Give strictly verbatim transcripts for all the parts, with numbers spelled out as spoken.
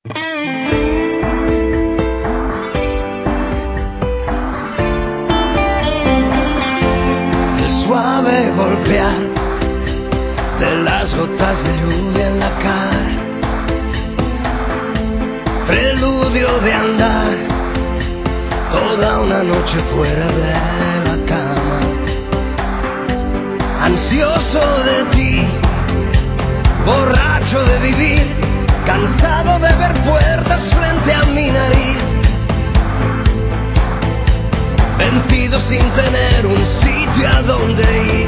El suave golpear de las gotas de lluvia en la cara, preludio de andar toda una noche fuera de la cama, ansioso de ti, borracho de vivir, cansado de ver puertas frente a mi nariz, vencido sin tener un sitio a donde ir,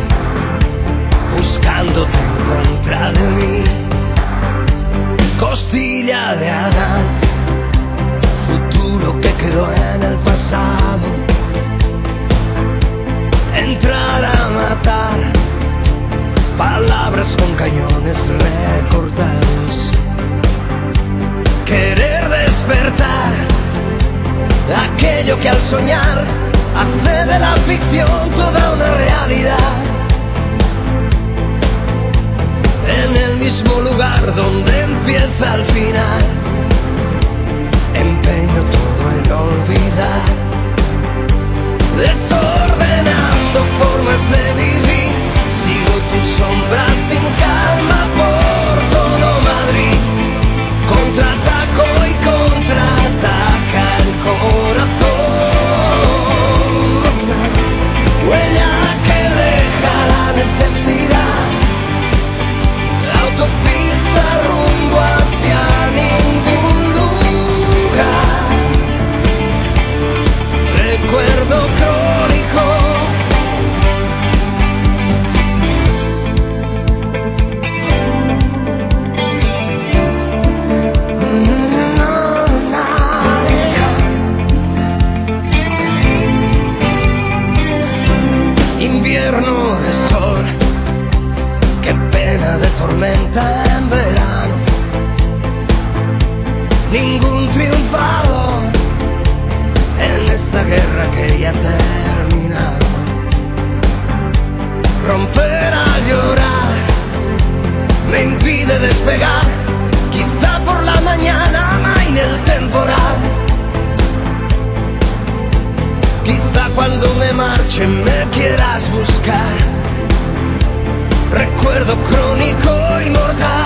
buscándote en contra de mí. Costilla de Adán, futuro que quedó en el pasado, entrar a matar, palabras con cañones recortados, querer despertar aquello que al soñar hace de la ficción toda una realidad. En el mismo lugar donde empieza el final, empeño todo en olvidar, desordenando formas de vivir, sigo tu sombra sin calma por todo Madrid, contraataco y contraataca el corazón, huella que deja la necesidad, autopista rumbo hacia ningún lugar, recuerdo crónico. Invierno de sol, qué pena de tormenta en verano, ningún triunfado en esta guerra que ya ha terminado. Romper a llorar me impide despegar, quizá por la mañana amaine el temporal, quizá cuando me marche me quieras buscar, recuerdo crónico y mortal.